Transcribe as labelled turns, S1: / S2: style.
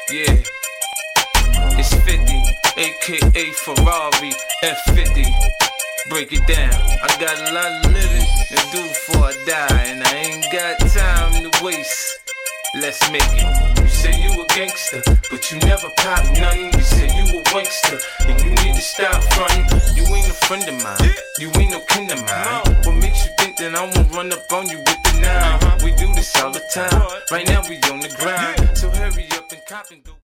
S1: Yeah, it's 50, aka Ferrari F50. Break it down. I got a lot of living to do before I die, and I ain't got time to waste. Let's make it. You say you a gangster, but you never pop nothing. You say you a wankster, and you need to stop frontin'. You ain't a friend of mine, you ain't no kin of mine. What makes you think that I won't run up on you with the 9? We do this all the time. Right now we on the grind, so hurry up and cop and go.